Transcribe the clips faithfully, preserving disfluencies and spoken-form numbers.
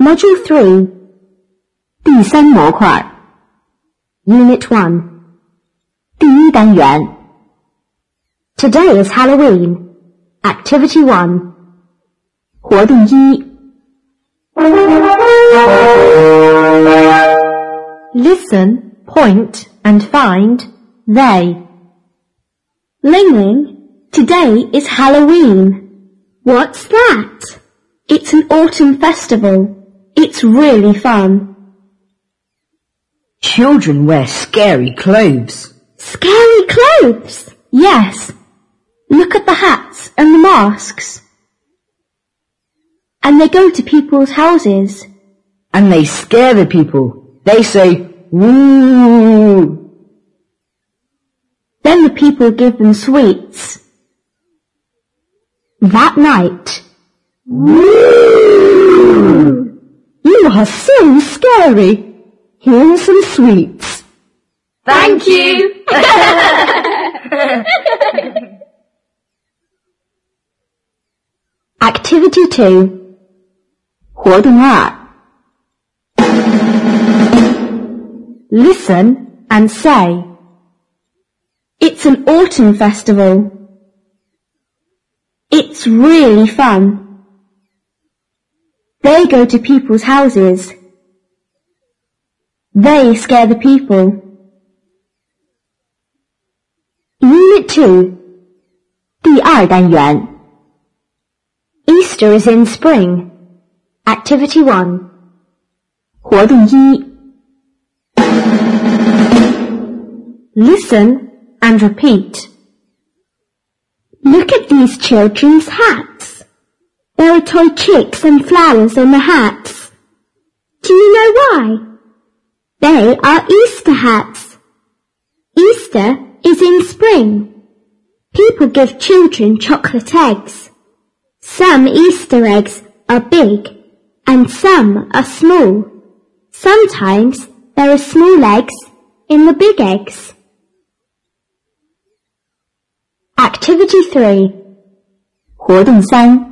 Module three 第三模块 Unit one 第一单元 Today is Halloween. Activity one 活动一 Listen, point and find they. Ling Ling, today is Halloween. What's that? It's an autumn festival. It's really fun. Children wear scary clothes. Scary clothes? Yes. Look at the hats and the masks. And they go to people's houses. And they scare the people. They say, woo! Then the people give them sweets. That night, woo! You are so scary. Here's some sweets. Thank you. Activity two 活动二 Listen and say It's an autumn festival. It's really fun. They go to people's houses. They scare the people. Unit two 第二单元 Easter is in spring. Activity one 活动一 Listen and repeat. Look at these children's hats. There are toy chicks and flowers on the hats. Do you know why? They are Easter hats. Easter is in spring. People give children chocolate eggs. Some Easter eggs are big and some are small. Sometimes there are small eggs in the big eggs. Activity three 活动三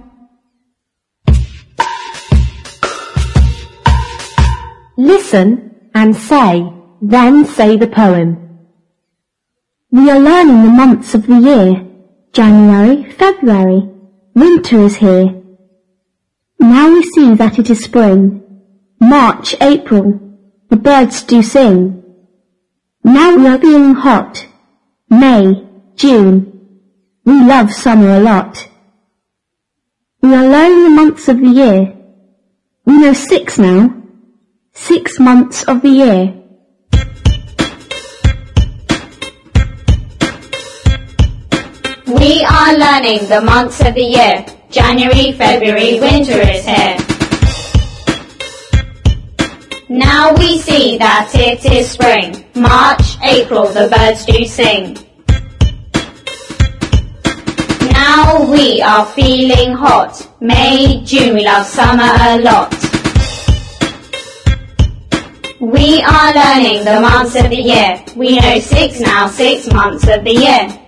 Listen and say, then say the poem. We are learning the months of the year. January, February. Winter is here. Now we see that it is spring. March, April. The birds do sing. Now we are feeling hot. May, June. We love summer a lot. We are learning the months of the year. We know six now. Six months of the year. We are learning the months of the year. January, February, winter is here. Now we see that it is spring. March, April, the birds do sing. Now we are feeling hot. May, June, we love summer a lot. We are learning the months of the year. We know six now, six months of the year.